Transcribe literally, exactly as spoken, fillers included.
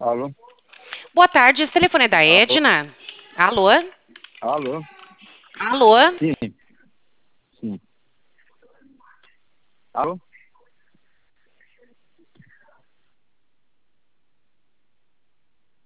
Alô? Boa tarde, esse telefone é da Alô? Edna? Alô? Alô? Alô? Sim, sim. Alô?